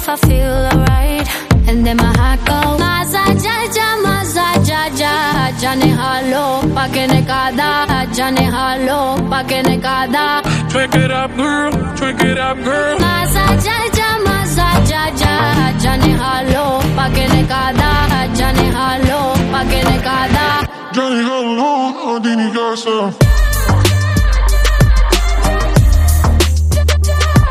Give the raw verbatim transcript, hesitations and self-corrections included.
if I feel alright. And then my heart goes Maza jaja, maza jaja, jane halo, pakene kada, jane halo, pakene kada. Drink it up, girl, drink it up, girl. Maza jaja, maza jaja, jane halo, pakene kada, jane halo, pakene kada. Jane halo, adini casa.